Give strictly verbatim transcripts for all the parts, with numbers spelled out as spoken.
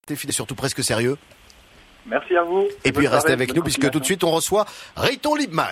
Et surtout presque sérieux. Merci à vous. Et puis restez avec nous Bonne puisque tout de suite on reçoit Riton Liebman.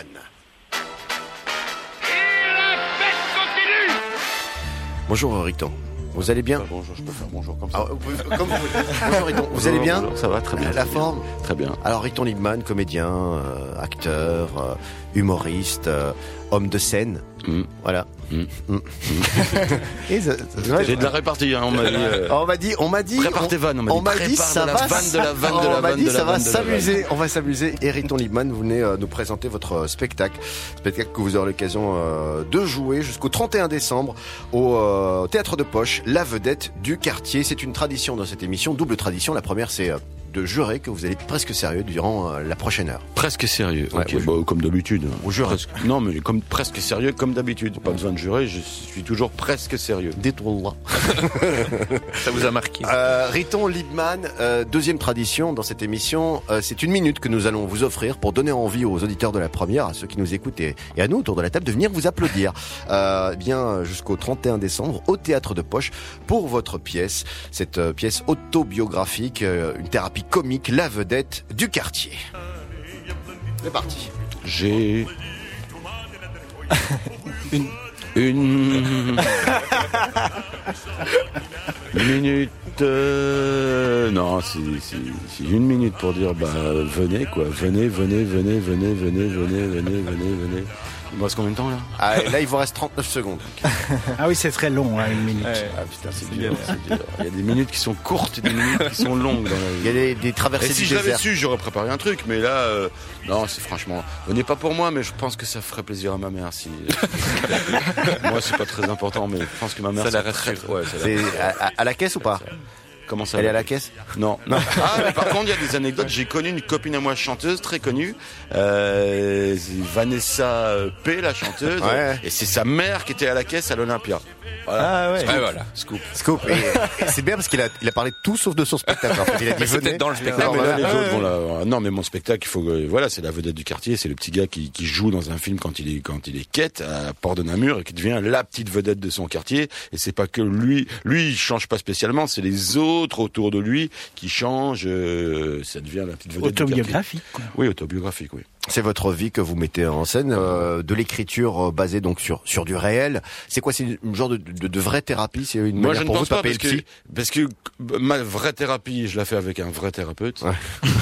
Bonjour Riton, vous allez bien? Ah, bonjour, je peux faire bonjour comme ça. Ah, vous pouvez- comme vous voulez. Bonjour Riton, vous Bonjour, allez bien? bonjour, ça va très bien. La très forme? bien. Très bien. Alors Riton Liebman, comédien, euh, acteur, euh, humoriste, euh, homme de scène. Mm. Voilà. Mm. Mm. Et ça- ça- J'ai de la répartie, hein, on m'a dit. euh, On m'a dit, on m'a dit, Prépare on- tes vannes, on m'a dit. on m'a dit, Prépare ça de la va, vanne, de la vanne, de on la m'a vanne, dit, de ça la va vanne, de la s'amuser, on va s'amuser. Et Riton Liebman, vous venez euh, nous présenter votre euh, spectacle, spectacle que vous aurez l'occasion euh, de jouer jusqu'au trente et un décembre au euh, Théâtre de Poche, La Vedette du Quartier. C'est une tradition dans cette émission, double tradition. La première, c'est euh, de jurer que vous allez être presque sérieux durant euh, la prochaine heure. Presque sérieux. Ouais, Ok, oui. bah, comme d'habitude. On jure. Presque- Non, mais comme presque sérieux, comme d'habitude. Pas besoin de jurer, je suis toujours presque sérieux. Détourne-la. Ça vous a marqué? Euh, Riton Liebman, euh, deuxième tradition dans cette émission, euh, c'est une minute que nous allons vous offrir pour donner envie aux auditeurs de la première, à ceux qui nous écoutent et, et à nous autour de la table de venir vous applaudir. Euh, eh bien jusqu'au trente et un décembre au Théâtre de Poche pour votre pièce, cette euh, pièce autobiographique, euh, une thérapie comique, La Vedette du Quartier. C'est parti. J'ai une une minute. euh, Non, c'est c'est c'est une minute pour dire bah venez quoi, venez, venez, venez, venez, venez, venez, venez, venez, venez. Il me reste combien de temps là? Ah, là, il vous reste trente-neuf secondes. Ah oui, c'est très long, hein, une minute. Ah putain, c'est dur, c'est dur. Il y a des minutes qui sont courtes et des minutes qui sont longues dans la vie. Il y a des, des traversées Et si du je l'avais désert. su, j'aurais préparé un truc, mais là, euh, non, c'est franchement, venez pas pour moi, mais je pense que ça ferait plaisir à ma mère si. Moi, c'est pas très important, mais je pense que ma mère. Ça la serait très- rassure. Ouais, ça la C'est rassure. à, à- à la caisse ou pas? Comment ça Elle est va à la caisse? Non. non. Ah, mais par contre, il y a des anecdotes. J'ai connu une copine à moi chanteuse très connue, euh, c'est Vanessa P, la chanteuse, Ouais. et c'est sa mère qui était à la caisse à l'Olympia. Voilà. Ah ouais. Scoop. Ouais, voilà. Scoop. Scoop. Et, et c'est bien parce qu'il a, il a parlé de tout sauf de son spectacle. En fait. Il a dit Mais c'est venez. peut-être dans le Non, spectacle. mais là, les Voilà. autres vont la- Non, mais mon spectacle, il faut que- voilà, c'est la vedette du quartier, c'est le petit gars qui, qui joue dans un film quand il est quand il est quête à Port de Namur et qui devient la petite vedette de son quartier. Et c'est pas que lui, lui, il change pas spécialement, c'est les autres autour de lui qui changent. euh, ça devient la petite vedette du quartier. Autobiographique, quoi. Oui, autobiographique, oui. C'est votre vie que vous mettez en scène, euh, de l'écriture euh, basée donc sur sur du réel. C'est quoi? C'est une genre de, de, de vraie thérapie? C'est une Moi, manière je ne pour vous pense de pas payer parce le que, psy? parce que ma vraie thérapie, je la fais avec un vrai thérapeute. Ouais.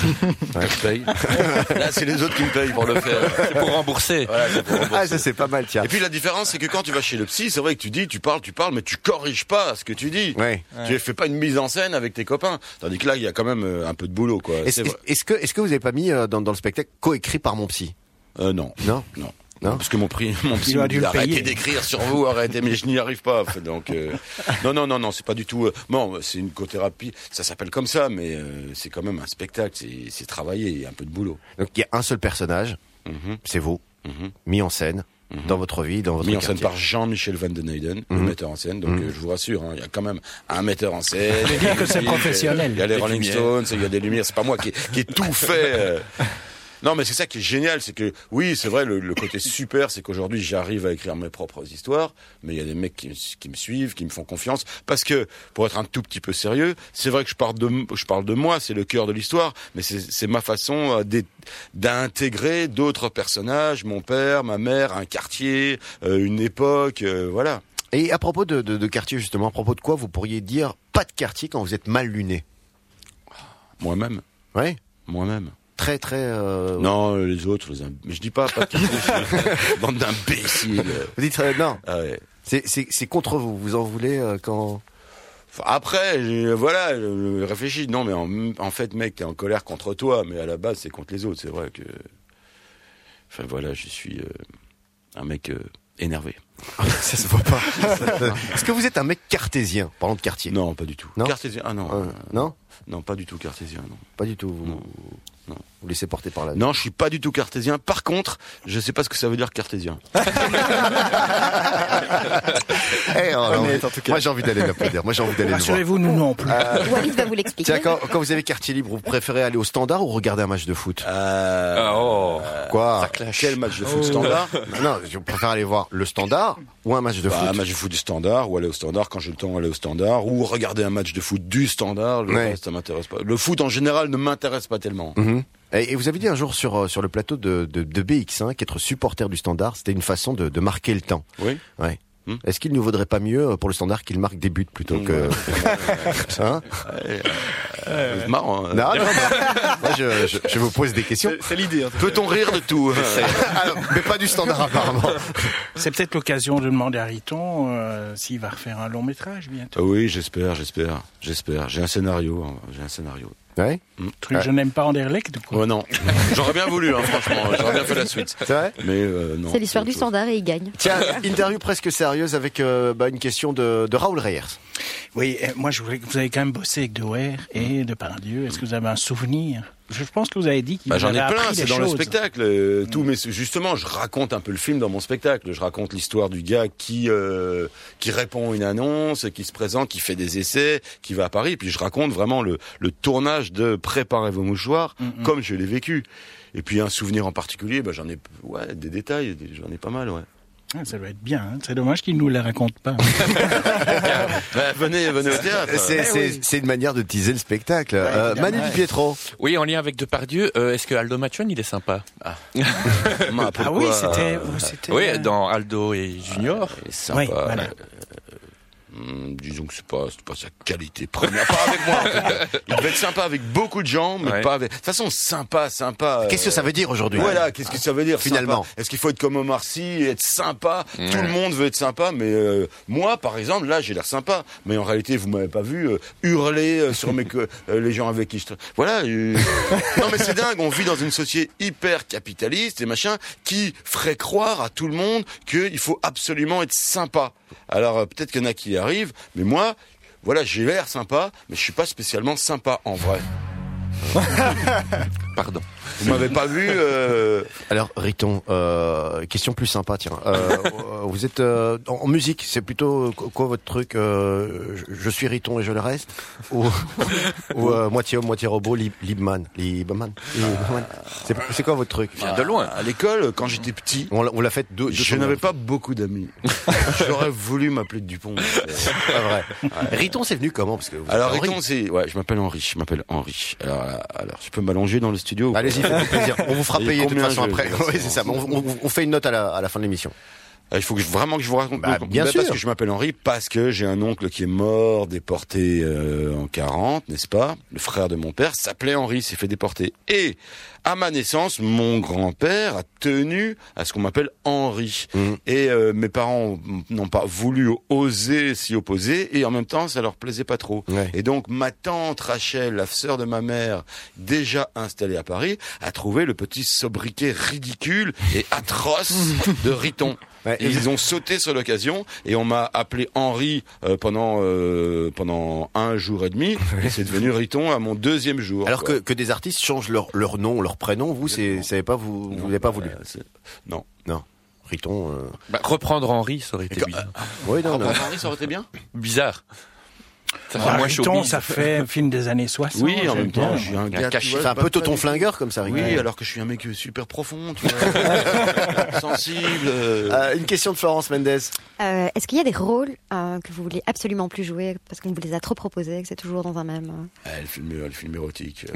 Je paye. Là, c'est les autres qui me payent pour le faire. C'est pour rembourser. Voilà, c'est pour rembourser. Ah, ça c'est pas mal, tiens. Et puis la différence, c'est que quand tu vas chez le psy, c'est vrai que tu dis, tu parles, tu parles, mais tu corriges pas ce que tu dis. Ouais. Tu fais pas une mise en scène avec tes copains. Tandis que là, il y a quand même euh, un peu de boulot, quoi. Est-ce, C'est vrai. est-ce que est-ce que vous avez pas mis euh, dans, dans le spectacle coécrit par mon psy? Euh, non. Non. Non. Non. Parce que mon prix, mon psy Il aurait me dû dit le arrêtez payer. d'écrire sur vous, arrêtez, mais je n'y arrive pas. en fait. Donc, euh, non, non, non, non, c'est pas du tout. Euh, bon, c'est une cothérapie, ça s'appelle comme ça, mais euh, c'est quand même un spectacle, c'est, c'est travaillé, il y a un peu de boulot. Donc il y a un seul personnage, Mhm, c'est vous, mhm. mis en scène Mhm. dans votre vie, dans votre Mis en scène quartier. par Jean-Michel Van den Eyden, le Mhm. metteur en scène. Donc Mhm. euh, je vous rassure, hein, il y a quand même un metteur en scène. Je veux dire que c'est Il y a- professionnel. Il y a les Des Rolling lumières. Stones, il y a des lumières. C'est pas moi qui, qui ai tout fait. euh. Non, mais c'est ça qui est génial, c'est que oui, c'est vrai, le, le côté super, c'est qu'aujourd'hui j'arrive à écrire mes propres histoires, mais il y a des mecs qui, me- qui me suivent, qui me font confiance, parce que pour être un tout petit peu sérieux, c'est vrai que je parle de, je parle de moi, c'est le cœur de l'histoire, mais c'est, c'est ma façon euh, d'é- d'intégrer d'autres personnages, mon père, ma mère, un quartier, euh, une époque, euh, voilà. Et à propos de, de, de quartier justement, à propos de quoi vous pourriez dire pas de quartier quand vous êtes mal luné? Moi-même, Ouais. moi-même. Très très. Euh... Non, euh, les autres, les im- mais je dis pas, pas de quartier, c'est- bande d'imbéciles. Vous dites euh, non. Ah ouais. C'est c'est c'est contre vous. Vous en voulez euh, quand. Enfin, après, j'ai- voilà, je, je réfléchis. Non, mais en, en fait, mec, t'es en colère contre toi, mais à la base, c'est contre les autres. C'est vrai que. Enfin, voilà, je suis euh, un mec euh, énervé. Ça se voit pas. Est-ce que vous êtes un mec cartésien, parlant de quartier? Non, pas du tout. Non cartésien. Ah non. Euh, euh, non, non, pas du tout cartésien. Non. pas du tout. Vous... Non. non. Vous laissez porter par la... Non, je suis pas du tout cartésien. Par contre, je sais pas ce que ça veut dire cartésien. Eh, oh, non, en tout cas. Moi, j'ai envie d'aller l'applaudir. Moi, j'ai envie d'aller le voir. Rassurez-vous, nous non plus. Euh, Walid va vous l'expliquer. Tiens, quand, quand vous avez quartier libre, vous préférez aller au Standard ou regarder un match de foot? Euh, Oh, Quoi? ça clash. Quel match de foot Standard? Non, non, je préfère aller voir le Standard ou un match de Bah, foot. un match de foot du Standard, ou aller au Standard quand j'ai le temps, aller au Standard, ou regarder un match de foot du Standard. Le Ouais. reste, ça m'intéresse pas. Le foot en général ne m'intéresse pas tellement. Mhm. Et et vous avez dit un jour sur, euh, sur le plateau de, de, de B X un qu'être supporter du Standard, c'était une façon de, de marquer le temps. Oui. Ouais. Hmm. Est-ce qu'il ne vaudrait pas mieux pour le Standard qu'il marque des buts plutôt Hmm, que... ouais. Hein C'est marrant. hein. Non, non, non. Moi, je, je, je vous pose des questions. C'est l'idée. Peut-on rire de tout? Alors, mais pas du Standard apparemment. C'est peut-être l'occasion de demander à Riton euh, s'il va refaire un long métrage bientôt. Ah oui, j'espère, j'espère, j'espère. J'ai un scénario, hein, j'ai un scénario. Ouais. Truc, je n'aime pas Anderlecht, quoi. Oh non, j'aurais bien voulu, hein, franchement, j'aurais bien fait la suite. C'est vrai? Mais euh, non. C'est l'histoire autre du chose. Standard et il gagne. Tiens, interview presque sérieuse avec euh, bah, une question de, de Raoul Reyers. Oui, euh, moi je voulais que vous avez quand même bossé avec Dewaer et Depardieu. Est-ce que vous avez un souvenir? Je pense que vous avez dit qu'il Bah, vous j'en ai avait plein, appris c'est des dans le choses. spectacle. euh, Tout, mais c'est- justement, je raconte un peu le film dans mon spectacle. Je raconte l'histoire du gars qui euh, qui répond à une annonce, qui se présente, qui fait des essais, qui va à Paris. Puis je raconte vraiment le, le tournage de Préparez vos mouchoirs, Mm-mm. comme je l'ai vécu. Et puis un souvenir en particulier, bah, j'en ai, ouais, des détails, des- j'en ai pas mal, ouais. Ah, ça doit être bien. Hein. C'est dommage qu'il ne nous les raconte pas. Bah, venez, venez au théâtre. C'est, Eh c'est, oui. c'est une manière de teaser le spectacle. Euh, évidemment. Manu Di Pietro. Oui, en lien avec Depardieu, euh, est-ce que Aldo Machon, il est sympa? Ah, Ah pourquoi, oui, c'était... euh, c'était Oui, euh, dans Aldo et Junior. il est sympa. Oui, voilà. Hum, disons que c'est pas, c'est pas sa qualité première. Pas avec moi. En fait. Il devait être sympa avec beaucoup de gens, mais Ouais. pas avec. De toute façon, sympa, sympa. euh, Qu'est-ce que ça veut dire aujourd'hui? Voilà, qu'est-ce que ça veut dire Finalement. sympa. Est-ce qu'il faut être comme Omar Sy, être sympa? Ouais. Tout le monde veut être sympa, mais euh, moi, par exemple, là, j'ai l'air sympa, mais en réalité, vous m'avez pas vu euh, hurler euh, sur mes co- euh, les gens avec qui je. tra- Voilà. euh, Non, mais c'est dingue. On vit dans une société hyper capitaliste et machin qui ferait croire à tout le monde qu'il faut absolument être sympa. Alors euh, peut-être qu'il y en a qui y arrivent, mais moi, voilà, j'ai l'air sympa, mais je suis pas spécialement sympa en vrai. Pardon. Vous m'avez pas vu. Euh... Alors, Riton, euh, question plus sympa, tiens. Euh, vous êtes euh, en, en musique, c'est plutôt quoi, quoi votre truc euh, je, je suis Riton et je le reste? Ou, ou euh, moitié homme, moitié robot, Lib, Libman Libman Libman. C'est, c'est quoi votre truc? De loin. À l'école, quand j'étais petit, On l'a, on l'a fait deux, deux je n'avais pas beaucoup d'amis. J'aurais voulu m'appeler Dupont. C'est pas vrai. Riton, c'est venu comment? Parce que vous êtes Alors Henri. Riton, c'est, ouais, je m'appelle Henri. Je m'appelle Henri. Alors, alors, je peux m'allonger dans le studio. ou pas Allez-y, faites plaisir. On vous fera Et payer de toute combien façon je- après. je- Oui, c'est ça. On, on- on fait une note à la, à la fin de l'émission. Ah, il faut que je, vraiment que je vous raconte. Bah, Donc, bien bah, sûr. Parce que je m'appelle Henri, parce que j'ai un oncle qui est mort, déporté euh, en quarante, n'est-ce pas? Le frère de mon père s'appelait Henri, s'est fait déporter. Et à ma naissance, mon grand-père a tenu à ce qu'on m'appelle Henri. Mhm. Et euh, mes parents n'ont pas voulu oser s'y opposer, et en même temps, ça leur plaisait pas trop. Ouais. Et donc, ma tante Rachel, la sœur de ma mère, déjà installée à Paris, a trouvé le petit sobriquet ridicule et atroce de Riton. Ouais. Et ils ont sauté sur l'occasion et on m'a appelé Henri euh, pendant euh, pendant un jour et demi et c'est devenu Riton à mon deuxième jour. Alors quoi. que, que des artistes changent leur, leur nom, leur prénom, vous, c'est, savez pas, vous, vous Non, n'avez pas voulu. euh, c'est- non. Riton, euh... Bah, reprendre Henri, ça aurait été Et bizarre. oui, non, non. Henri, ça aurait été bien. Bizarre. Ça fait Ah, moins Riton, showbiz. ça fait un film des années soixante. Oui, en j'aime même temps, bien. je suis un Il y a gars. un cachet. tu vois, C'est un pas- peu Toton pas- Flingueur comme ça, Riton. Oui, alors que je suis un mec super profond, tu vois, sensible. euh. Euh, une question de Florence Mendes. Euh, Est-ce qu'il y a des rôles euh, que vous voulez absolument plus jouer parce qu'on vous les a trop proposés, que c'est toujours dans un même euh... Ah, le film, le film érotique.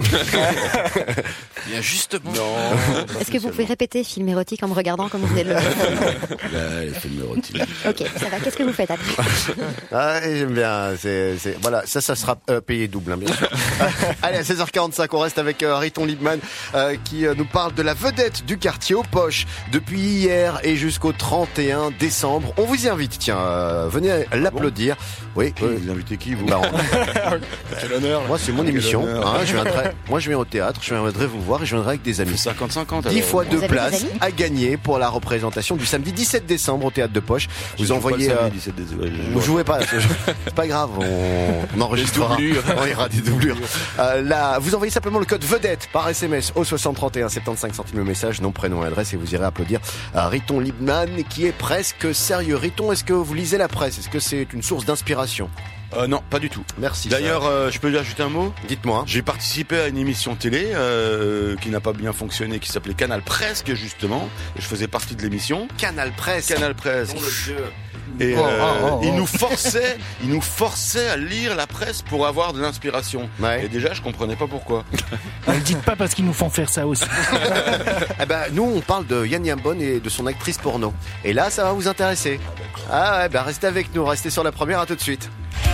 Bien justement. Non. Est-ce que vous pouvez répéter film érotique en me regardant comme vous venez de le Là, le film érotique. Ok, ça va. Qu'est-ce que vous faites après? Ah, et j'aime bien. C'est, c'est, voilà, ça, ça sera euh, payé double, hein, bien sûr. Allez, à seize heures quarante-cinq, on reste avec euh, Riton Libman euh, qui euh, nous parle de la vedette du quartier aux poches depuis hier et jusqu'au trente et un décembre. On vous y invite, tiens, euh, venez l'applaudir. Oui, Qui, oui. vous invitez qui, vous? Bah, on- Quel honneur. moi, c'est mon Quel émission. honneur. Hein, je viendrai, moi, je viens au théâtre, je viendrai vous voir et je viendrai avec des amis. cinquante cinquante. dix fois Vous deux avez des places amis à gagner pour la représentation du samedi dix-sept décembre au théâtre de Poche. Vous Je joue pas envoyez, le euh, samedi, dix-sept, désolé, je vous joue- jouez pas, c'est pas grave, on, on, on enregistrera. Des doublures. On ira des doublures. Euh, là, vous envoyez simplement le code vedette par S M S au soixante trente et un, soixante-quinze centimes le message, nom, prénom et adresse, et vous irez applaudir à Riton Liebman qui est presque sérieux. Riton, est-ce que vous lisez la presse? Est-ce que c'est une source d'inspiration? Euh, non, pas du tout. Merci. D'ailleurs, euh, je peux lui ajouter un mot? Dites-moi. J'ai participé à une émission télé euh, qui n'a pas bien fonctionné, qui s'appelait Canal Presque justement, et je faisais partie de l'émission. Canal Presse. Canal Presque. Nom de Dieu. Et Oh, euh, oh, oh, oh. il nous forçait, il nous forçait à lire la presse pour avoir de l'inspiration. Ouais. Et déjà, je comprenais pas pourquoi. Ne le dites pas parce qu'ils nous font faire ça aussi. Eh ben, nous, on parle de Yann Yambon et de son actrice porno. Et là, ça va vous intéresser. Ah ouais, ben restez avec nous, restez sur la première, à tout de suite.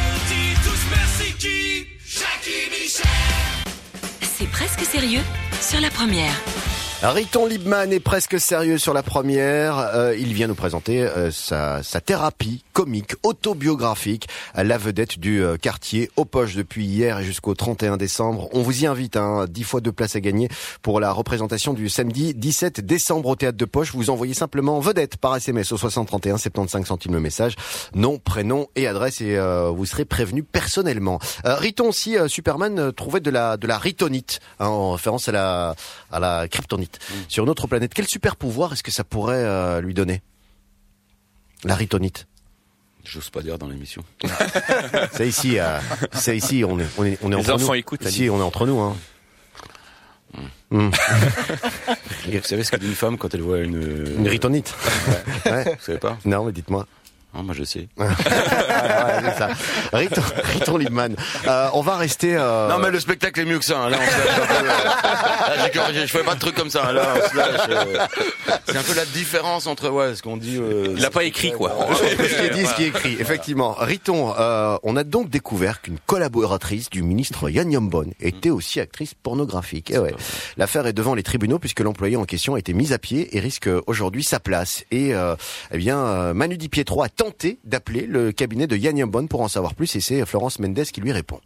C'est presque sérieux sur la première. Riton Liebman est presque sérieux sur la première. Euh, il vient nous présenter euh, sa, sa thérapie comique, autobiographique, la vedette du euh, quartier, aux poches depuis hier et jusqu'au trente et un décembre. On vous y invite, hein, dix fois deux places à gagner pour la représentation du samedi dix-sept décembre au Théâtre de Poche. Vous envoyez simplement vedette par S M S au soixante trente et un, soixante-quinze centimes le message, nom, prénom et adresse, et euh, vous serez prévenu personnellement. Euh, Riton aussi, euh, Superman euh, trouvait de la de la ritonite, hein, en référence à la à la kryptonite. Mmh. Sur une autre planète. Quel super pouvoir est-ce que ça pourrait euh, lui donner? La ritonite. J'ose pas dire dans l'émission. C'est ici, euh, c'est ici, on est, on est, on est Les entre enfants nous. écoutent, Ici, on est entre nous, hein. Mmh. Mmh. Vous savez ce que dit une femme quand elle voit une... Une ritonite. Ouais. Ouais. Vous savez pas? Non, mais dites-moi. Non, moi je sais. Ouais, ouais, c'est ça. Riton, Riton Liebman. Euh, on va rester. Euh... Non mais le spectacle est mieux que ça. Hein. Là, on se lâche un peu. Là, j'ai corrigé. Je fais pas de trucs comme ça. Là, on se lâche. Euh... C'est un peu la différence entre ouais, ce qu'on dit. Euh... Il l'a pas écrit quoi. Ce qui est dit, ce qui est écrit. Effectivement, Riton. Euh, on a donc découvert qu'une collaboratrice du ministre Yann Yambon était aussi actrice pornographique. Et ouais. L'affaire est devant les tribunaux puisque l'employé en question a été mis à pied et risque aujourd'hui sa place. Et euh, eh bien, euh, Manu Di Pietro a tenté d'appeler le cabinet de Yann Yambon pour en savoir plus, et c'est Florence Mendes qui lui répond.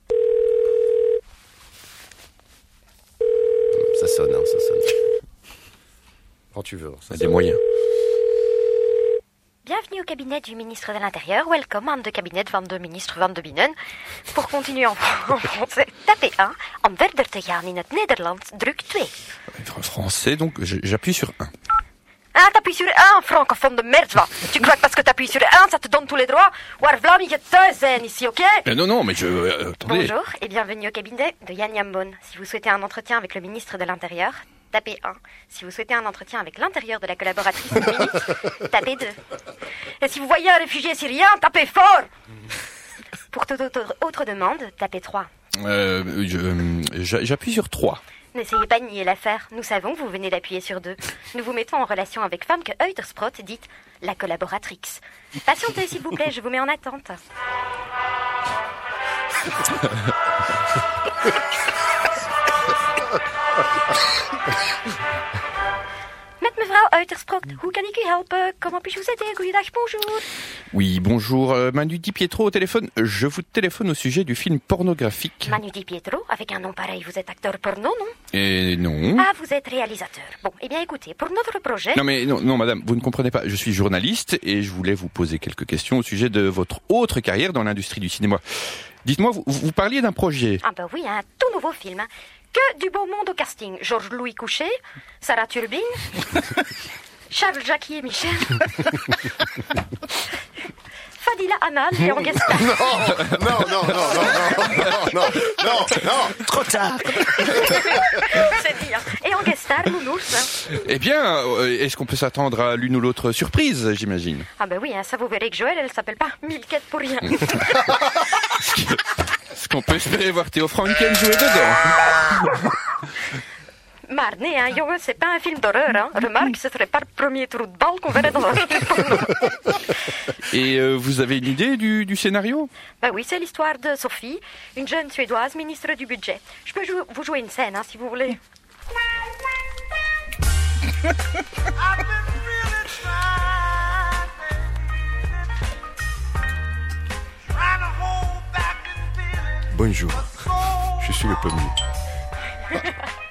Ça sonne, hein, ça sonne. Quand tu veux. Il y a des moyens. Bienvenue au cabinet du ministre de l'Intérieur. Welcome aan de cabinet van de ministre van de Binnen. Pour continuer en, en français, tapez un. Om verder te gaan in het Nederlands, druk twee. En français, donc je- j'appuie sur un. Ah, t'appuies sur un, francophone de merde, va. Tu crois que parce que t'appuies sur un, ça te donne tous les droits? Waar Vlamingen thuis zijn ici, ok? Euh, non, non, mais je... euh, attendez. Bonjour et bienvenue au cabinet de Yann Yambon. Si vous souhaitez un entretien avec le ministre de l'Intérieur, tapez un. Si vous souhaitez un entretien avec l'intérieur de la collaboratrice du ministre, tapez deux. Et si vous voyez un réfugié syrien, tapez fort. Pour toute autre, autre demande, tapez trois. Euh, je- euh, j'a- j'appuie sur trois. N'essayez pas de nier l'affaire. Nous savons que vous venez d'appuyer sur deux. Nous vous mettons en relation avec femme que Eutersprot dite la collaboratrix. Patientez, s'il vous plaît, je vous mets en attente. Met mevrouw Eutersprot, hoe kan ik u helpen? Comment puis-je vous aider? Goeiedag, bonjour. Oui, bonjour, euh, Manu Di Pietro au téléphone. Je vous téléphone au sujet du film pornographique. Manu Di Pietro, avec un nom pareil, vous êtes acteur porno, non? Et non. Ah, vous êtes réalisateur. Bon, eh bien écoutez, pour notre projet... Non mais non, non madame, vous ne comprenez pas, je suis journaliste et je voulais vous poser quelques questions au sujet de votre autre carrière dans l'industrie du cinéma. Dites-moi, vous, vous parliez d'un projet. Ah ben oui, un tout nouveau film. Que du beau monde au casting. Georges-Louis Couchet, Sarah Turbine, Charles Jackie et Michel, Fadila Amal et en guest star. Non, non, non, non, non, non, non, non. Trop tard. C'est dit, hein. Et en guest star, Nounours. Eh bien, euh, est-ce qu'on peut s'attendre à l'une ou l'autre surprise, j'imagine? Ah ben oui, hein, ça vous verrez que Joël, elle s'appelle pas Milkette pour rien. Est-ce qu'on peut espérer voir Théo Franken jouer dedans? Maar nee, hein, jongen, c'est pas un film d'horreur. Hein. Remarque, ce serait pas le premier trou de balle qu'on verrait dans un film porno. Et euh, vous avez une idée du, du scénario? Ben oui, c'est l'histoire de Sophie, une jeune Suédoise ministre du budget. Je peux jou- vous jouer une scène, hein, si vous voulez. Bonjour, je suis le pommier.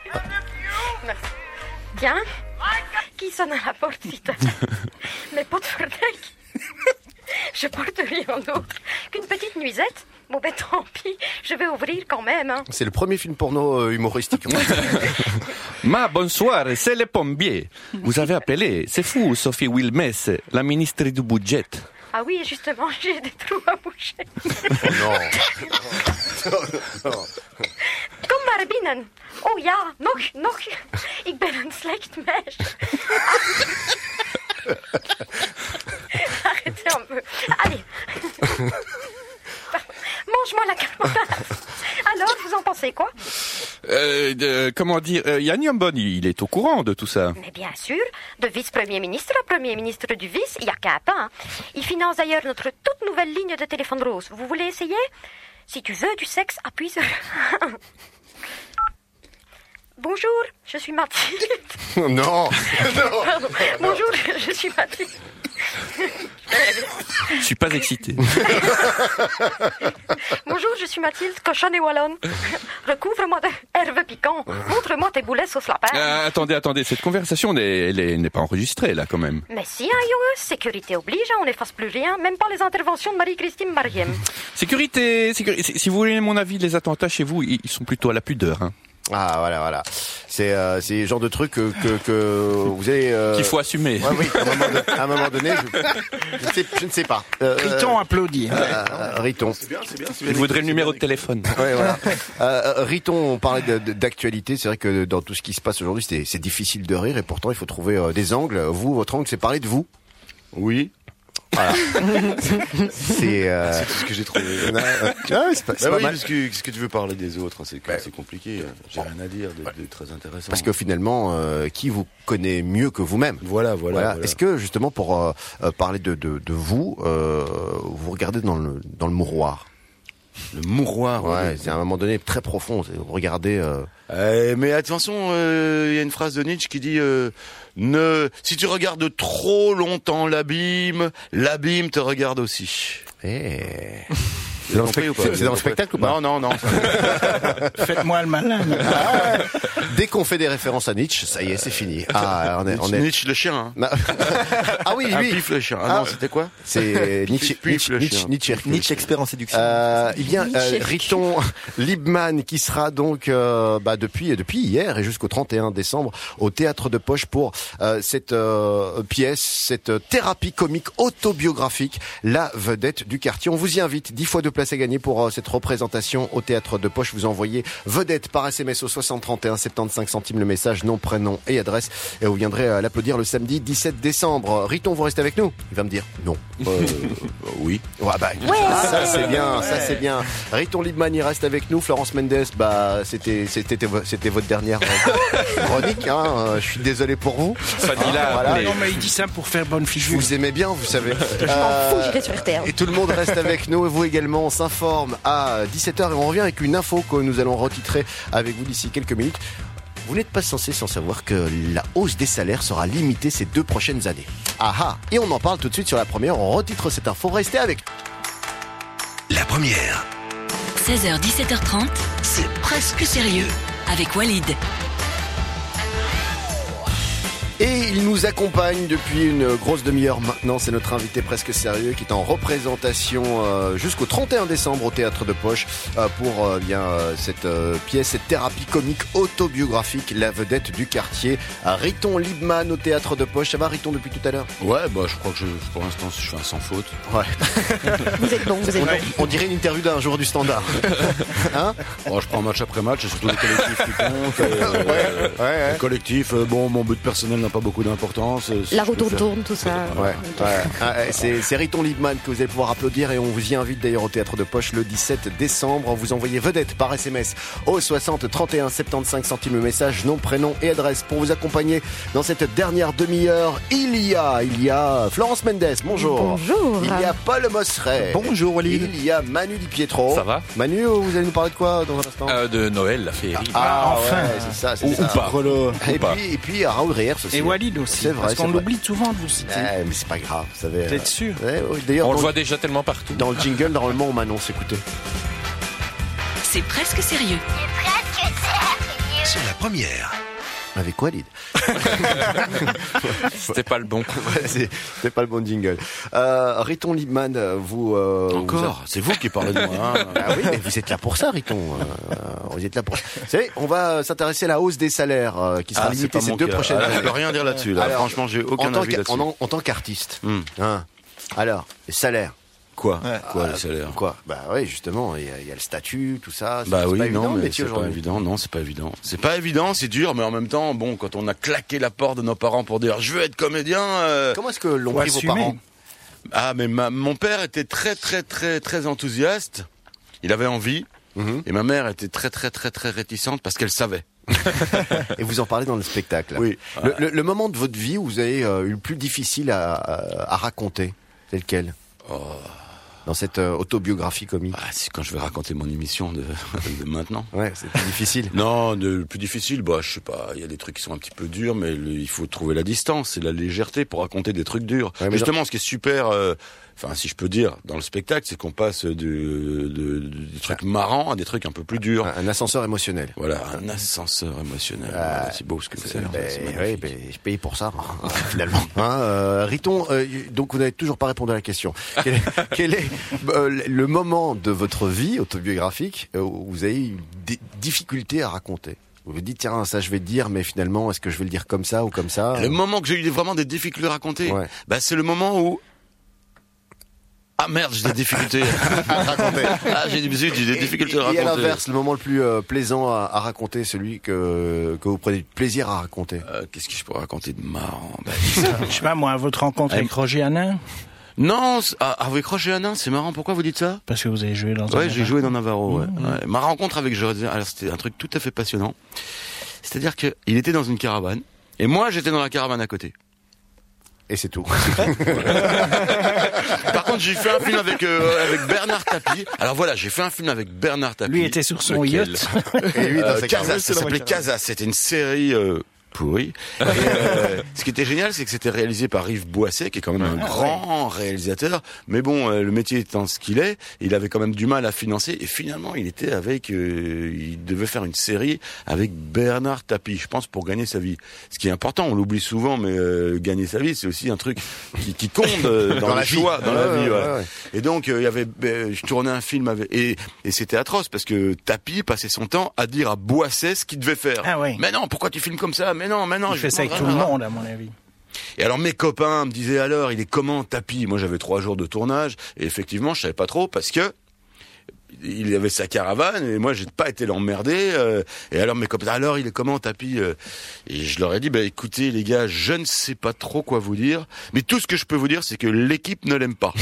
Bien. Qui sonne à la porte, vite? Mais pas de verdec. Je porte rien d'autre qu'une petite nuisette Bon ben tant pis, je vais ouvrir quand même. Hein. C'est le premier film porno euh, humoristique. Ma, bonsoir, c'est les pompiers. Vous avez appelé, c'est fou, Sophie Wilmès, la ministre du budget. Ah oui, justement, j'ai des trous à boucher. Oh non. Kom maar binnen. Oh ja, nog, nog. Ik ben een slecht meisje. Arrêtez un peu. Allez. Mange-moi la carbonade. Alors, vous en pensez quoi? Euh, de, comment dire, euh, Yann Yambon, il est au courant de tout ça. Mais bien sûr, de vice-premier ministre à premier ministre du vice, il n'y a qu'un pas. Hein. Il finance d'ailleurs notre toute nouvelle ligne de téléphone rose. Vous voulez essayer? Si tu veux du sexe, appuie sur... Bonjour, je suis Mathilde. Non. Pardon. Bonjour, je suis Mathilde. Je suis pas excité. Bonjour, je suis Mathilde, cochonne et wallonne. Recouvre-moi de herbes piquants. Montre-moi tes boulets sauce lapin. Euh, attendez, attendez, cette conversation n'est, elle est- n'est pas enregistrée là quand même. Mais si, hein, Yoga, sécurité oblige, hein, on n'efface plus rien, même pas les interventions de Marie-Christine Mariem. Sécurité, sécurité, si si vous voulez mon avis, les attentats chez vous, ils ils sont plutôt à la pudeur. Hein. Ah voilà voilà. C'est euh, c'est le genre de truc que que, que vous avez. Euh... Qu'il faut assumer. Ouais, oui. À un moment, de- à un moment donné, je, je, ne sais, je ne sais pas. Euh, Riton applaudit. euh, euh, Riton. C'est bien, c'est bien. c'est Je bien. voudrais le numéro de téléphone. Ouais, voilà. Euh, Riton, on parlait de- de- d'actualité. C'est vrai que dans tout ce qui se passe aujourd'hui, c'est c'est difficile de rire et pourtant il faut trouver euh, des angles. Vous, votre angle, c'est parler de vous. Oui. Voilà. c'est. Euh... C'est tout ce que j'ai trouvé. ouais, c'est pas, c'est Bah pas oui, mal. parce que, qu'est-ce que tu veux parler des autres, c'est que Ouais. c'est compliqué. J'ai rien à dire de, de très intéressant. Parce que finalement, euh, qui vous connaît mieux que vous-même? Voilà, voilà. Voilà. voilà. Est-ce que justement pour euh, euh, parler de, de, de vous, euh, vous regardez dans le dans le mouroir? Le mouroir. Ouais, oui. c'est à un moment donné très profond. c'est- Vous regardez. Euh... Euh, mais attention, il y a une phrase de Nietzsche qui dit euh, ne, si tu regardes trop longtemps l'abîme, l'abîme te regarde aussi. Eh. Vous C'est dans le compris spec- ou pas c'est- c'est dans le spectacle ou pas? Non, non, non. Faites-moi le malin. Dès qu'on fait des références à Nietzsche, ça y est, c'est fini. Ah, on est, on est... Nietzsche le chien. Hein. ah oui, Ah, oui. Pif le chien. Ah, Ah. non, c'était quoi? C'est Nietzsche, Pif, Nietzsche, le Nietzsche, chien. Nietzsche, Hercule. Nietzsche expert en séduction. Euh, il y a euh, Nietzsche. Riton Liebman qui sera donc euh, bah, depuis depuis hier et jusqu'au trente et un décembre au Théâtre de Poche pour euh, cette euh, pièce, cette euh, thérapie comique autobiographique, La vedette du quartier. On vous y invite. dix fois deux places à gagner pour euh, cette représentation au Théâtre de Poche. Vous envoyez vedette par S M S au soixante trente et un, soixante-quinze centimes le message, nom, prénom et adresse et vous viendrez à l'applaudir le samedi dix-sept décembre. Riton, vous restez avec nous? Il va me dire non. Euh, oui. Ouais, bah, ça c'est bien, ça c'est bien. Riton Liebman, il reste avec nous. Florence Mendes, bah c'était c'était c'était votre dernière euh, chronique. Hein. Euh, Je suis désolé pour vous. Fadila, Voilà. appelez. Non, mais il dit ça pour faire bonne Je figure. vous aimais bien, vous savez. Je m'en fous, j'irai sur R T L. Et tout le monde reste avec nous et vous également. On s'informe à dix-sept heures et on revient avec une info que nous allons retitrer avec vous d'ici quelques minutes. Vous n'êtes pas censé sans savoir que la hausse des salaires sera limitée ces deux prochaines années. Ah ah. Et on en parle tout de suite sur la première. On retitre cette info. Restez avec nous. La première, seize heures dix-sept heures trente, c'est presque sérieux. avec Walid. Et il nous accompagne depuis une grosse demi-heure maintenant. C'est notre invité presque sérieux qui est en représentation euh, jusqu'au trente et un décembre au Théâtre de Poche euh, pour euh, bien euh, cette euh, pièce, cette thérapie comique autobiographique, La vedette du quartier. Euh, Riton Liebman au Théâtre de Poche. Ça va Riton depuis tout à l'heure? Ouais, bah je crois que je, pour l'instant je fais un sans faute. Ouais. Vous êtes bon, vous êtes bon. On dirait une interview d'un jour du Standard. Hein? Bon, je prends match après match, c'est surtout les collectifs qui comptent. euh, Ouais, ouais. Les collectifs, euh, bon, mon but personnel n'a pas beaucoup d'importance. euh, si La je peux roue faire- tourne, tout ça. Ouais, ouais. Ah, c'est, c'est Riton Liebman que vous allez pouvoir applaudir et on vous y invite d'ailleurs au Théâtre de Poche le dix-sept décembre. Vous envoyez vedette par S M S au soixante trente et un, soixante-quinze centimes le message, nom, prénom et adresse. Pour vous accompagner dans cette dernière demi-heure, il y a, il y a Florence Mendes, bonjour. Bonjour. Il y a Paul Mosseret. Bonjour Walid. Il y a Manu Di Pietro. Ça va? Manu, vous allez nous parler de quoi dans un instant? Euh, de Noël, la féerie. Ah, enfin. ouais, c'est ça, c'est Ou- ça. ou pas. Et Ou pas. puis, et puis Raoul Reyers aussi. Et Walid aussi. C'est vrai, parce c'est qu'on vrai. oublie souvent de vous citer. Ouais, mais c'est pas grave, vous savez. Vous êtes sûr? Ouais, ouais, d'ailleurs, On le dans, voit déjà tellement partout. dans le jingle, normalement, on m'annonce, écoutez. C'est presque sérieux. C'est la première. Avec Walid. C'était pas le bon. Ouais, c'est, c'était pas le bon jingle. Euh, Riton Liebman, vous... Euh, Encore, vous c'est vous qui parlez de moi. Hein. Ah oui, mais vous êtes là pour ça, Riton. Euh, vous êtes là pour ça. Vous savez, on va s'intéresser à la hausse des salaires euh, qui sera Ah, limitée ces deux cas. prochaines ah, années. Je peux rien dire là-dessus. Là. Alors, Franchement, j'ai aucun en tant, avis qu'a- là-dessus. en, en tant qu'artiste, Hmm. hein, alors, les salaires. Quoi Ouais. Quoi, Ah, les salaires Quoi Bah oui, justement, il y, a, il y a le statut, tout ça. C'est, Bah c'est oui, pas non, évident, le mais métier c'est pas aujourd'hui. évident. Non, c'est pas évident. C'est pas évident, c'est dur, mais en même temps, bon, quand on a claqué la porte de nos parents pour dire je veux être comédien. Euh... Comment est-ce que l'ont Faut pris vos assumer. parents? Ah, mais ma, mon père était très, très, très, très enthousiaste. Il avait envie. Mhm. Et ma mère était très, très, très, très réticente parce qu'elle savait. Et vous en parlez dans le spectacle. Oui. Le, le, le moment de votre vie où vous avez euh, eu le plus difficile à, à, à raconter, c'est lequel? Oh. Dans cette euh, autobiographie comique. Ah, c'est quand je vais raconter mon émission de, de maintenant. Ouais, c'est plus difficile. Non, de, le plus difficile, bah, je sais pas, il y a des trucs qui sont un petit peu durs, mais le- il faut trouver la distance et la légèreté pour raconter des trucs durs. Ouais, mais Justement, ce qui est super, euh, enfin, si je peux dire, dans le spectacle, c'est qu'on passe de, de, de- des trucs marrants à des trucs un peu plus durs. Un, un ascenseur émotionnel. Voilà, un ascenseur émotionnel. Ah, Voilà, c'est beau ce que vous faites. en fait, c'est Ben, magnifique. oui, ben, je paye pour ça, hein, finalement. Hein, euh, Riton, euh, donc vous n'avez toujours pas répondu à la question. Quel est, quel est euh, le moment de votre vie autobiographique euh, où vous avez eu des difficultés à raconter? Vous vous dites, tiens, ça je vais le dire, mais finalement, est-ce que je vais le dire comme ça ou comme ça? Le moment que j'ai eu vraiment des difficultés à raconter, Ouais. bah, c'est le moment où... Ah merde, j'ai des difficultés à raconter. Ah, j'ai des, j'ai des difficultés à Et raconter. à l'inverse, le moment le plus euh, plaisant à, à raconter, celui que, que vous prenez du plaisir à raconter. Euh, qu'est-ce que je pourrais raconter de marrant? Bah, Je sais pas, moi, votre rencontre avec Roger Hanin, non, c'est- ah, avec Roger Hanin, c'est marrant. Pourquoi vous dites ça? parce que vous avez joué dans un Ouais, j'ai joué dans Navarro. Ouais. Mmh. Ouais. Ma rencontre avec Roger, alors c'était un truc tout à fait passionnant. C'est-à-dire que il était dans une caravane et moi j'étais dans la caravane à côté. Et c'est tout. Par contre, j'ai fait un film avec euh, avec Bernard Tapie. Alors voilà, j'ai fait un film avec Bernard Tapie. Lui était sur son Lequel yacht. Et lui, dans Euh, sa Casa, caravane. ça s'appelait Casa. C'était une série euh, pourrie. Et, euh, ce qui était génial, c'est que c'était réalisé par Yves Boisset, qui est quand même un grand réalisateur. Mais bon, euh, le métier étant ce qu'il est, il avait quand même du mal à financer. Et finalement, il était avec, euh, il devait faire une série avec Bernard Tapie, je pense, pour gagner sa vie. Ce qui est important, on l'oublie souvent, mais euh, gagner sa vie, c'est aussi un truc qui, qui compte euh, dans, Dans le la vie. choix, dans la Ouais, vie. ouais, ouais. ouais. Et donc, euh, il y avait, euh, je tournais un film avec, et, et c'était atroce parce que Tapie passait son temps à dire à Boisset ce qu'il devait faire. Ah oui. Mais non, pourquoi tu filmes comme ça? Mais non, mais non. Il je fait ça avec non, tout le non, non. monde, à mon avis. Et alors mes copains me disaient alors, il est comment Tapie? Moi j'avais trois jours de tournage et effectivement je savais pas trop parce que il avait sa caravane et moi j'ai pas été l'emmerder. Euh, et alors mes copains, alors il est comment Tapie? euh, Et je leur ai dit, bah écoutez les gars, je ne sais pas trop quoi vous dire, mais tout ce que je peux vous dire c'est que l'équipe ne l'aime pas.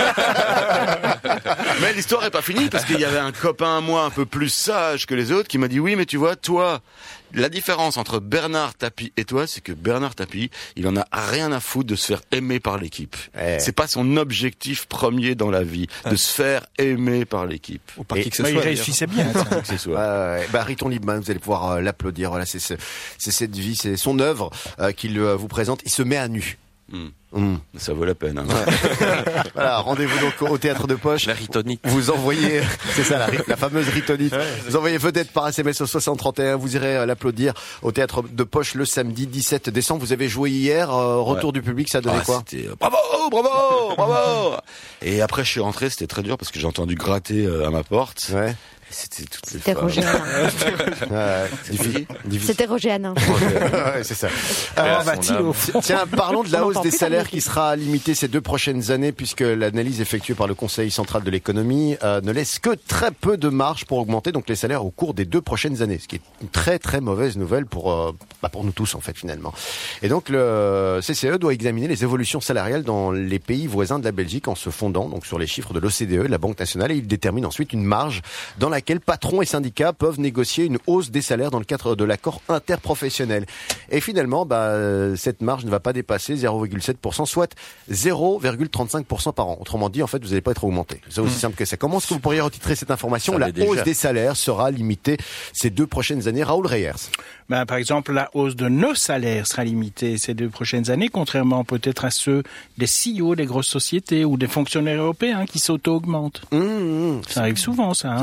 Mais l'histoire est pas finie parce qu'il y avait un copain à moi un peu plus sage que les autres qui m'a dit oui mais tu vois toi la différence entre Bernard Tapie et toi c'est que Bernard Tapie il en a rien à foutre de se faire aimer par l'équipe. Eh. C'est pas son objectif premier dans la vie de se faire aimer par l'équipe. Ou par Et- qui que ce Bah, il soit. réussissait bien. ça. Que ce soit. Euh, bah, Riton Liebman, vous allez pouvoir euh, l'applaudir. Voilà, c'est ce- c'est cette vie, c'est son œuvre euh, qu'il euh, vous présente. Il se met à nu. Hmm. Hum. Ça vaut la peine. Hein. Voilà, rendez-vous donc au Théâtre de Poche. La ritonite. Vous envoyez, c'est ça la, ri- la fameuse ritonite. Vous envoyez vedette par S M S au soixante trente et un. Vous irez euh, l'applaudir au Théâtre de Poche le samedi dix-sept décembre. Vous avez joué hier. euh, retour Ouais. du public, ça donnait Ah, quoi? c'était, euh, bravo, bravo, bravo. Et après je suis rentré, c'était très dur parce que j'ai entendu gratter euh, à ma porte. Ouais. C'était toutes les C'était femmes. Roger Hanin. Ouais, C'est qui difficile. C'était Roger Hanin. Ouais, c'est ça. Comment Euh, va-t-il au fond? Tiens, parlons de la On hausse n'entend des plus salaires parler. qui sera limitée ces deux prochaines années puisque l'analyse effectuée par le Conseil central de l'économie euh, ne laisse que très peu de marge pour augmenter donc les salaires au cours des deux prochaines années, ce qui est une très très mauvaise nouvelle pour euh, bah, pour nous tous en fait finalement. Et donc le C C E doit examiner les évolutions salariales dans les pays voisins de la Belgique en se fondant donc sur les chiffres de l'O C D E, de la Banque nationale, et il détermine ensuite une marge dans laquelle patrons et syndicats peuvent négocier une hausse des salaires dans le cadre de l'accord interprofessionnel. Et finalement, bah, euh, cette marge ne va pas dépasser zéro virgule sept pour cent, soit zéro virgule trente-cinq pour cent par an. Autrement dit, en fait, vous n'allez pas être augmenté. C'est aussi simple que ça. Comment est-ce que vous pourriez retitrer cette information? Ça La l'est déjà. hausse des salaires sera limitée ces deux prochaines années. Raoul Reyers. Ben, par exemple, la hausse de nos salaires sera limitée ces deux prochaines années, contrairement peut-être à ceux des C E O des grosses sociétés ou des fonctionnaires européens qui s'auto-augmentent. Mmh, mmh. Ça arrive souvent, ça, hein, un jour sur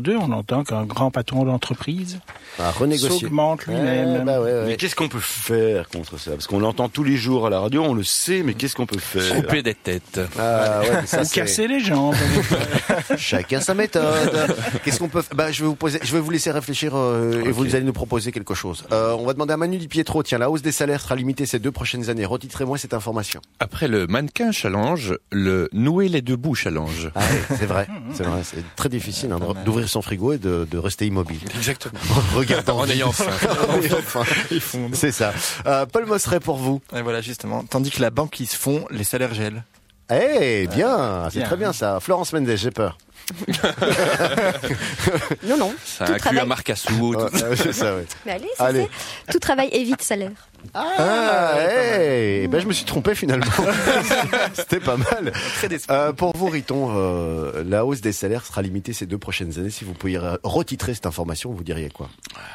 deux, on entend qu'un grand patron d'entreprise à renégocier. S'augmente lui-même. Ouais, bah ouais, ouais. Mais qu'est-ce qu'on peut faire contre ça? Parce qu'on l'entend tous les jours à la radio, on le sait, mais qu'est-ce qu'on peut faire? Couper des têtes. Ah, ouais, mais ça, Ou c'est- casser les jambes. Chacun sa méthode. Qu'est-ce qu'on peut f- Bah, je vais vous poser, je vais vous laisser réfléchir euh, et vous allez nous proposer quelque chose. Euh, on va demander à Manu Di Pietro. Tiens, la hausse des salaires sera limitée ces deux prochaines années. Retitrez-moi cette information. Après le mannequin challenge, le nouer les deux bouts challenge. Ah oui, c'est vrai, c'est vrai. C'est très difficile hein, de- d'ouvrir son frigo et de, de rester immobile. Exactement. Regardant En ayant faim. Enfin, c'est ça. Euh, Paul Mosseret pour vous. Et voilà, justement. Tandis que la banque qui se fond, les salaires gèlent. Eh bien, c'est bien. très bien ça. Florence Mendes, j'ai peur. Non, non. Ça Tout inclut travail. un marcassou. Ouais, ouais, c'est ça, ouais. Mais allez, c'est Allez. fait. Tout travail évite salaire. Ah, hey, ben je me suis trompé finalement. C'était pas mal. Euh, pour vous, Riton, euh, la hausse des salaires sera limitée ces deux prochaines années. Si vous pouviez retitrer cette information, vous diriez quoi?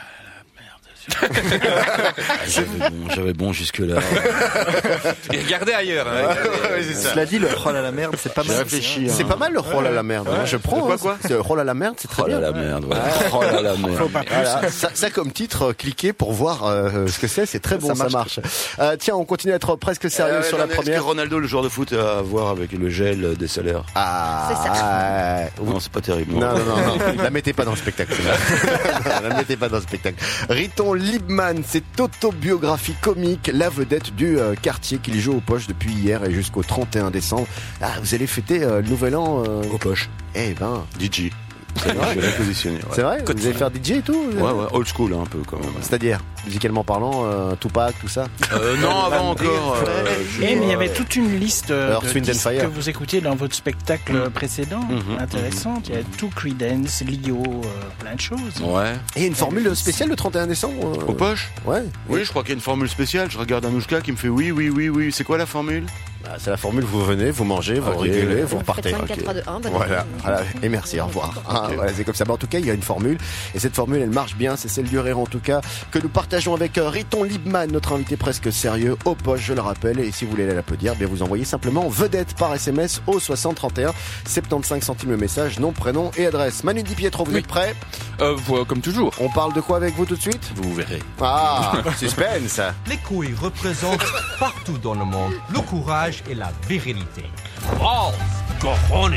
J'avais bon, j'avais bon jusque-là. Et regardez ailleurs. Hein. Ouais, c'est ça. Cela dit, le rôle à la merde, c'est pas J'ai mal. réfléchi. C'est hein. pas mal le rôle à la merde. Moi, je prends. Quoi, hein. quoi C'est- Le rôle à la merde, c'est très Oh bien. là la merde, ouais. Oh là la merde. Faut pas plus. Voilà. Ça, ça comme titre, euh, cliquez pour voir euh, ce que c'est. C'est très bon, ça Ça marche. Euh, tiens, on continue à être presque sérieux Euh, sur la j'en ai- est-ce première. que Ronaldo, le joueur de foot, a à voir avec le gel des salaires? Ah, C'est ça. ah, oui. Non, c'est pas terrible. Non, non, non, non. La mettez pas dans le spectacle, celle-là. La mettez pas dans le spectacle. Riton Liebman, c'est autobiographie comique, la vedette du euh, quartier qu'il joue aux poches depuis hier et jusqu'au trente et un décembre. Ah, vous allez fêter euh, le nouvel an euh... Aux poches. Eh ben, D J. C'est vrai, je vais la positionner. Ouais. c'est vrai. Vous allez faire D J et tout. vous Ouais, allez- ouais, old school hein, un peu quand même. C'est-à-dire, musicalement parlant, euh, Tupac, tout ça. Euh, non, avant encore. euh, je- Et mais il y avait toute une liste euh, Earth, de Wind and disques Fire. que vous écoutiez dans votre spectacle précédent, Mhm. intéressante. Il y a tout Creedence, Lio, euh, plein de choses. Ouais. Et une formule spéciale le trente et un décembre. euh, Aux poches? Ouais. Oui, je crois qu'il y a une formule spéciale. Je regarde Anouchka qui me fait oui, oui, oui, oui. C'est quoi la formule? Bah, c'est la formule. Vous venez, vous mangez, vous Ok. rigolez, vous Faites repartez. cinq, quatre, trois, deux, un, bonne Voilà, année. voilà, et merci, au revoir. Ah, Ok. voilà, c'est comme ça. Mais en tout cas, il y a une formule, et cette formule, elle marche bien. C'est celle du rire, en tout cas, que nous partageons avec euh, Riton Liebman, notre invité presque sérieux, au poche, je le rappelle. Et si vous voulez l'applaudir, bien vous envoyez simplement vedette par S M S au soixante trente et un, soixante-quinze centimes le message, nom, prénom et adresse. Manu Di Pietro, vous Oui. êtes prêts? Euh, voilà, comme toujours. On parle de quoi avec vous tout de suite? Vous verrez. Ah, suspense. Les couilles représentent partout dans le monde le courage et la virilité. Oh, cojones!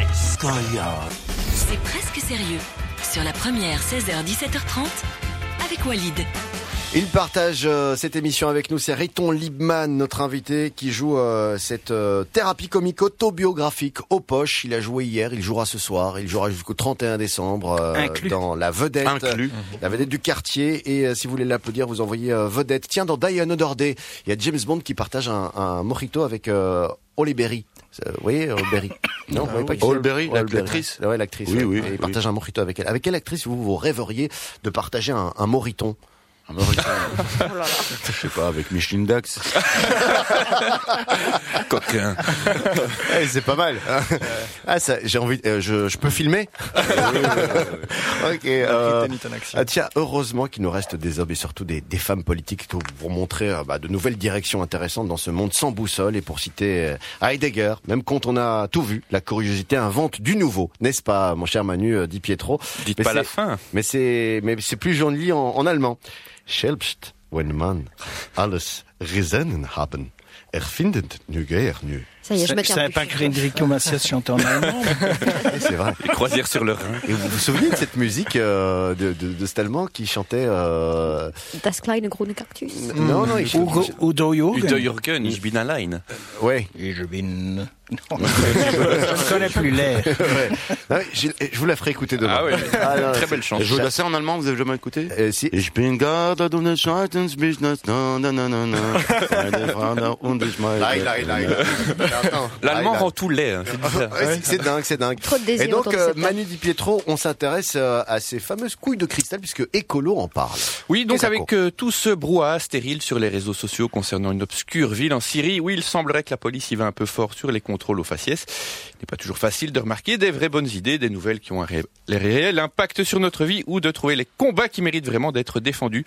C'est presque sérieux. Sur la première, seize heures dix-sept heures trente, avec Walid. Il partage euh, cette émission avec nous, c'est Riton Liebman, notre invité, qui joue euh, cette euh, thérapie comique autobiographique aux poches. Il a joué hier, il jouera ce soir, il jouera jusqu'au trente et un décembre euh, Inclus. dans la vedette, Inclus. la vedette du quartier. Et euh, si vous voulez l'applaudir, vous envoyez euh, vedette. Tiens, dans Die Another Day, il y a James Bond qui partage un, un mojito avec euh, Holly Berry. Euh, Vous voyez, Holly Berry. Non, vous voyez pas qui c'est Holly Berry, Holly Berry. l'actrice. Ouais, l'actrice. Oui, ouais. oui, Et il oui. partage un mojito avec elle. Avec quelle actrice vous vous rêveriez de partager un, un moriton? Un Mauritain. Je sais pas, avec Micheline Dax. Coquin. Eh, c'est pas mal. Ah, ça, j'ai envie. euh, je, je peux filmer. Ok. euh, Titanic en action. ah, tiens, heureusement qu'il nous reste des hommes et surtout des, des femmes politiques qui vont montrer euh, bah, de nouvelles directions intéressantes dans ce monde sans boussole. Et pour citer euh, Heidegger, même quand on a tout vu, la curiosité invente du nouveau, n'est-ce pas, mon cher Manu euh, Di Pietro? Dites Mais pas la c'est- fin. Mais c'est, mais c'est plus joli en, en allemand. Selbst wenn man alles gesehen haben, erfindet Nüger nu. Ça y est, je me Je tiens savais plus. pas que Frédéric Macias chantait en allemand. Eh, c'est vrai. Les croisières sur le Rhin. Et vous vous souvenez de cette musique euh, de, de, de cet Allemand qui chantait euh... Das kleine grüne Cactus. Non, non, il Udo, chantait... Udo Jürgen. Udo Jürgen, ich bin allein. Ouais. Et je bin... Non, je ne connais plus l'air. Ouais. Non, mais j'ai- je vous la ferai écouter demain. Ah oui, Ah, non, très c'est- belle chanson. Je vous ça en allemand, vous avez jamais écouté? Euh, si. Ich bin gerade und des Scheiterns bis das na na na na na. Meine Frau und ich meine. Là, il a, il a, il a. Attends. L'allemand Ah, il a- rend tout laid. hein, c'est bizarre. Ouais, c'est- c'est dingue, c'est dingue. Trop de désirs Et donc, autour de euh, cette table. Manu Di Pietro, on s'intéresse euh, à ces fameuses couilles de cristal puisque Écolo en parle. Oui, donc Qu'est-ce avec qu'on- euh, tout ce brouhaha stérile sur les réseaux sociaux concernant une obscure ville en Syrie, où il semblerait que la police y va un peu fort sur les contrôles aux faciès, il n'est pas toujours facile de remarquer des vraies bonnes idées, des nouvelles qui ont un ré- les réel impact sur notre vie ou de trouver les combats qui méritent vraiment d'être défendus.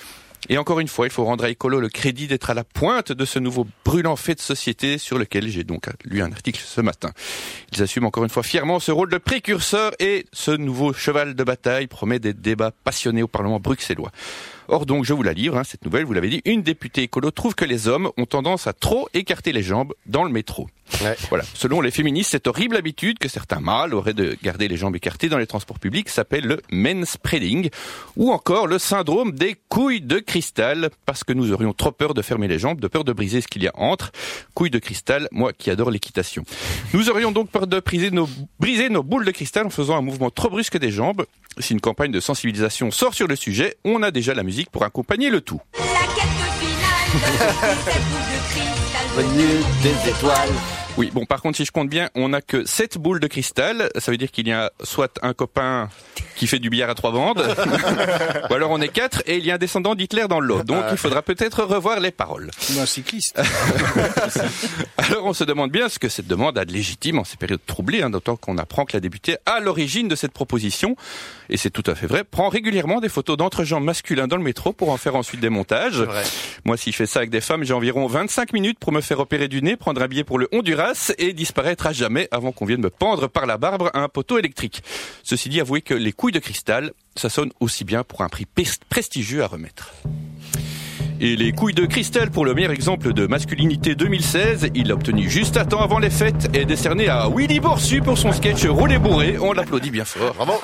Et encore une fois, il faut rendre à Écolo le crédit d'être à la pointe de ce nouveau brûlant fait de société sur lequel j'ai donc lu un article ce matin. Ils assument encore une fois fièrement ce rôle de précurseur et ce nouveau cheval de bataille promet des débats passionnés au Parlement bruxellois. Or donc, je vous la livre, hein, cette nouvelle, vous l'avez dit, une députée écolo trouve que les hommes ont tendance à trop écarter les jambes dans le métro. Ouais. Voilà. Selon les féministes, cette horrible habitude que certains mâles auraient de garder les jambes écartées dans les transports publics s'appelle le manspreading, ou encore le syndrome des couilles de cristal, parce que nous aurions trop peur de fermer les jambes, de peur de briser ce qu'il y a entre. Couilles de cristal, moi qui adore l'équitation. Nous aurions donc peur de briser nos, briser nos boules de cristal en faisant un mouvement trop brusque des jambes. Si une campagne de sensibilisation sort sur le sujet, on a déjà la musique pour accompagner le tout. La quête finale de cette boule de cristal venue des étoiles. Oui, bon, par contre, si je compte bien, on n'a que sept boules de cristal. Ça veut dire qu'il y a soit un copain qui fait du billard à trois bandes, ou alors on est quatre et il y a un descendant d'Hitler dans le lot. Donc, il faudra peut-être revoir les paroles. Ou un cycliste. Alors, on se demande bien ce que cette demande a de légitime en ces périodes troublées, hein, d'autant qu'on apprend que la députée, à l'origine de cette proposition, et c'est tout à fait vrai, prend régulièrement des photos d'entrejambes masculins dans le métro pour en faire ensuite des montages. Moi, si je fais ça avec des femmes, j'ai environ vingt-cinq minutes pour me faire opérer du nez, prendre un billet pour le Honduras et disparaître à jamais avant qu'on vienne me pendre par la barbe à un poteau électrique. Ceci dit, avouez que les couilles de cristal, ça sonne aussi bien pour un prix prestigieux à remettre. Et les couilles de cristal pour le meilleur exemple de masculinité deux mille seize, il l'a obtenu juste à temps avant les fêtes et décerné à Willy Borsu pour son sketch Roulé bourré. On l'applaudit bien fort. Bravo.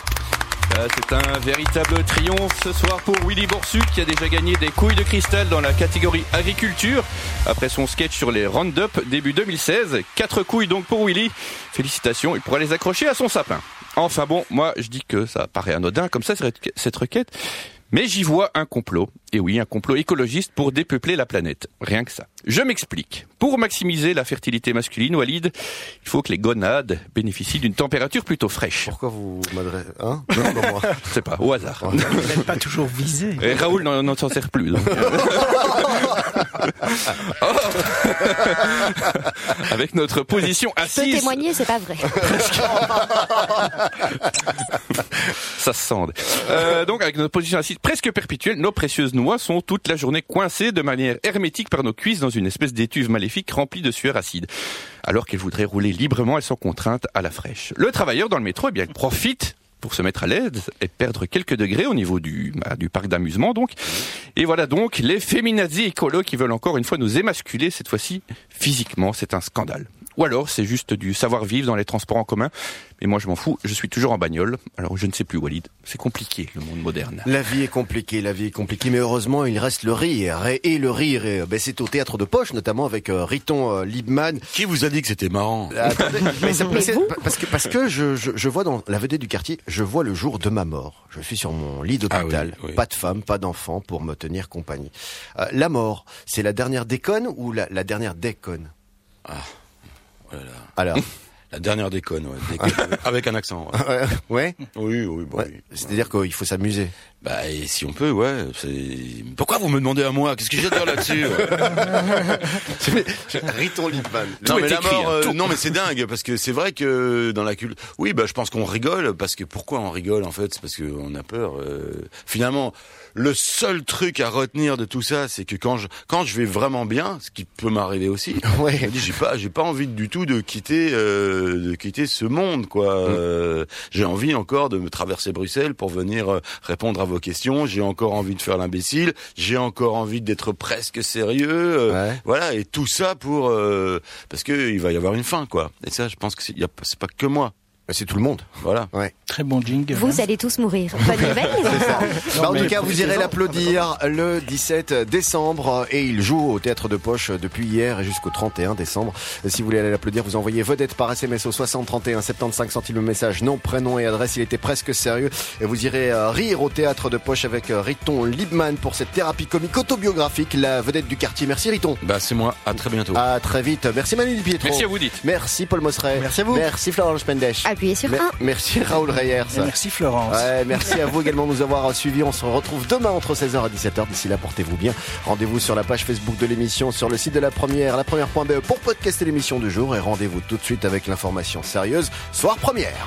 C'est un véritable triomphe ce soir pour Willy Borsu qui a déjà gagné des couilles de cristal dans la catégorie agriculture après son sketch sur les Roundup début deux mille seize. Quatre couilles donc pour Willy. Félicitations, il pourra les accrocher à son sapin. Enfin bon, moi je dis que ça paraît anodin comme ça cette requête, mais j'y vois un complot. Et oui, un complot écologiste pour dépeupler la planète. Rien que ça. Je m'explique. Pour maximiser la fertilité masculine, Walid, il faut que les gonades bénéficient d'une température plutôt fraîche. Pourquoi vous m'adressez, hein? Non, non, moi. Je sais pas, au hasard. Vous n'êtes pas toujours visé. Et Raoul n'en, n'en s'en sert plus. Donc. Oh. Avec notre position assise. Je peux témoigner, c'est pas vrai. Ça se sent. Euh, donc, avec notre position assise presque perpétuelle, nos précieuses noix sont toute la journée coincées de manière hermétique par nos cuisses dans une espèce d'étuve maléfique remplie de sueur acide. Alors qu'elles voudraient rouler librement, elles sont contraintes à la fraîche. Le travailleur dans le métro, eh bien, il profite pour se mettre à l'aise et perdre quelques degrés au niveau du, bah, du parc d'amusement, donc. Et voilà donc les féminazis écolos qui veulent encore une fois nous émasculer, cette fois-ci physiquement, c'est un scandale. Ou alors c'est juste du savoir-vivre dans les transports en commun. Mais moi je m'en fous, je suis toujours en bagnole. Alors je ne sais plus, Walid, c'est compliqué le monde moderne. La vie est compliquée, la vie est compliquée, mais heureusement il reste le rire. Et, et le rire, et, ben, c'est au Théâtre de Poche, notamment avec euh, Riton euh, Liebman. Qui vous a dit que c'était marrant? Attendez, mais ça, mais parce que, parce que je, je, je vois dans La vedette du quartier, je vois le jour de ma mort. Je suis sur mon lit d'hôpital, ah oui, oui. Pas de femme, pas d'enfant pour me tenir compagnie. Euh, la mort, c'est la dernière déconne ou la, la dernière déconne? Ah. Voilà. Alors, la dernière déconne, ouais. Déconne avec un accent. Ouais. Ouais. Oui, oui, bon, ouais. oui. C'est-à-dire qu'il faut s'amuser. Bah, et si on peut, ouais. C'est... Pourquoi vous me demandez à moi? Qu'est-ce que j'ai à dire là-dessus? Riton Liebman. Non, mais la mort, euh, non, mais c'est dingue parce que c'est vrai que dans la culture, oui, bah, je pense qu'on rigole parce que pourquoi on rigole en fait, c'est parce qu'on a peur. Euh... Finalement, le seul truc à retenir de tout ça, c'est que quand je quand je vais vraiment bien, ce qui peut m'arriver aussi, ouais. je me dis j'ai pas j'ai pas envie du tout de quitter euh, de quitter ce monde quoi. Mmh. Euh, j'ai envie encore de me traverser Bruxelles pour venir euh, répondre à vos questions. J'ai encore envie de faire l'imbécile. J'ai encore envie d'être presque sérieux. Euh, ouais. Voilà, et tout ça pour euh, parce que il va y avoir une fin quoi. Et ça, je pense que c'est, y a, c'est pas que moi. C'est tout le monde. Voilà. Ouais. Très bon jingle. Vous hein. allez tous mourir. Bonne nouvelle, les enfants. Bah, en tout cas, vous irez l'applaudir le dix-sept décembre et il joue au Théâtre de Poche depuis hier et jusqu'au trente et un décembre. Si vous voulez aller l'applaudir, vous envoyez vedette par S M S au soixante trente et un soixante-quinze centimes le message, nom, prénom et adresse. Il était presque sérieux et vous irez rire au Théâtre de Poche avec Riton Liebman pour cette thérapie comique autobiographique, la vedette du quartier. Merci Riton. Bah c'est moi. À très bientôt. À très vite. Merci Manu Di Pietro. Merci à vous dites. Merci Paul Mosseret. Merci à vous. Merci Florence Pendesh. Appuyez sur un. Merci Raoul Reyers. Et merci Florence. Ouais, merci à vous également de nous avoir suivis. On se retrouve demain entre seize heures et dix-sept heures. D'ici là, portez-vous bien. Rendez-vous sur la page Facebook de l'émission, sur le site de la première, la première point b e pour podcaster l'émission du jour. Et rendez-vous tout de suite avec l'information sérieuse. Soir première.